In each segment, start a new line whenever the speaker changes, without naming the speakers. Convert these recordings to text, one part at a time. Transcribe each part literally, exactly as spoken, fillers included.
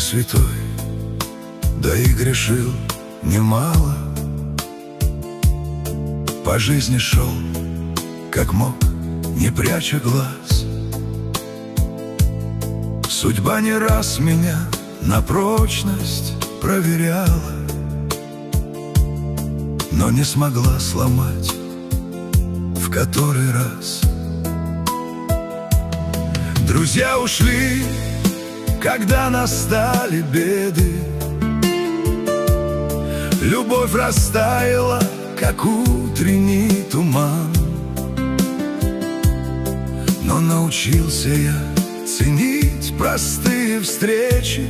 святой, да и грешил немало. По жизни шел, как мог, не пряча глаз. Судьба не раз меня на прочность проверяла, но не смогла сломать в который раз. Друзья ушли, когда настали беды. Любовь растаяла, как утренний туман. Но научился я ценить простые встречи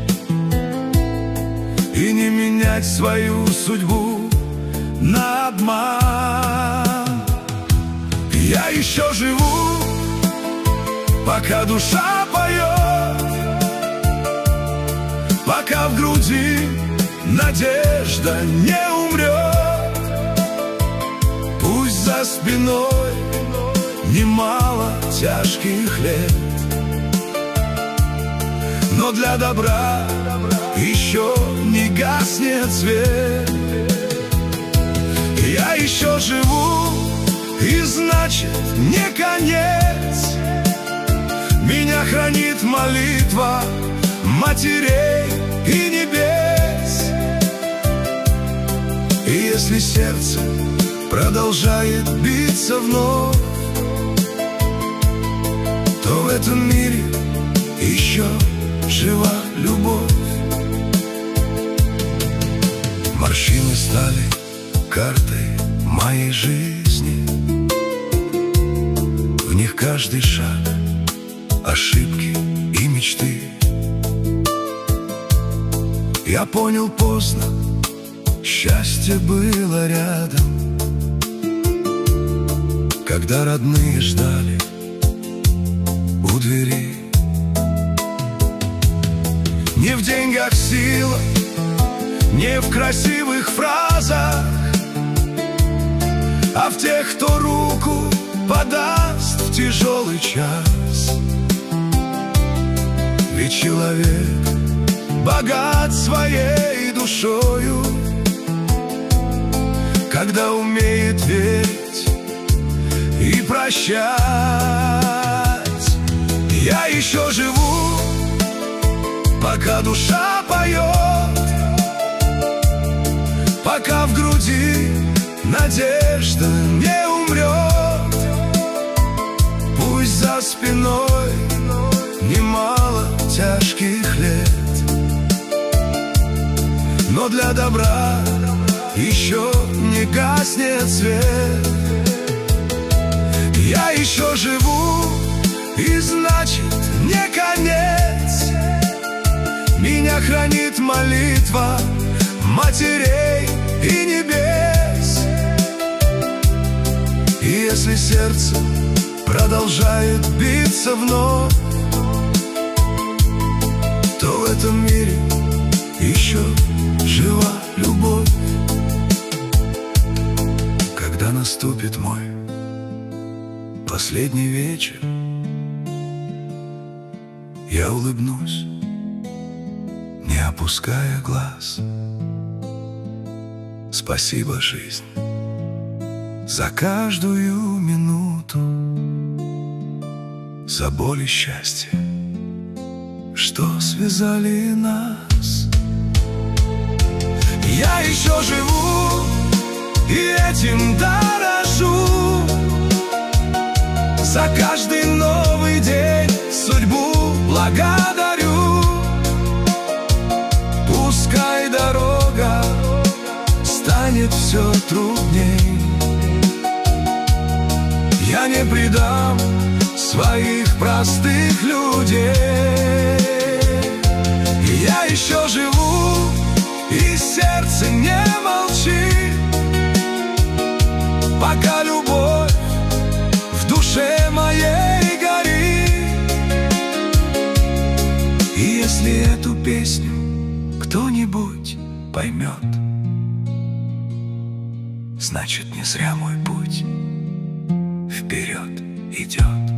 и не менять свою судьбу на обман. Я еще живу, пока душа поет, пока в груди надежда не умрет. Пусть за спиной немало тяжких лет, но для добра еще не гаснет свет. Я еще живу, и значит не конец. Меня хранит молитва матерей и небес. И если сердце продолжает биться вновь, то в этом мире еще жива любовь. Морщины стали картой моей жизни. В них каждый шаг, ошибки и мечты. Я понял поздно, счастье было рядом, когда родные ждали у двери. Не в деньгах сила, не в красивых фразах, а в тех, кто руку подаст в тяжелый час. Ведь человек богат своей душою, когда умеет верить и прощать. Я еще живу, пока душа поет, пока в груди надежда не умрет. Пусть за спиной немало тяжких лет, но для добра еще не гаснет свет. Я еще живу, и значит не конец. Меня хранит молитва матерей и небес. И если сердце продолжает биться вновь, то в этом мире еще жива любовь. Когда наступит мой последний вечер, я улыбнусь, не опуская глаз. Спасибо, жизнь, за каждую минуту, за боль и счастье, что связали нас. Я еще живу, и этим дорожу. За каждый новый день судьбу благодарю. Пускай дорога станет все трудней, я не предам своих простых людей. Я еще живу, и сердце не молчит, пока любовь в душе моей горит. И если эту песню кто-нибудь поймет, значит, не зря мой путь вперед идет.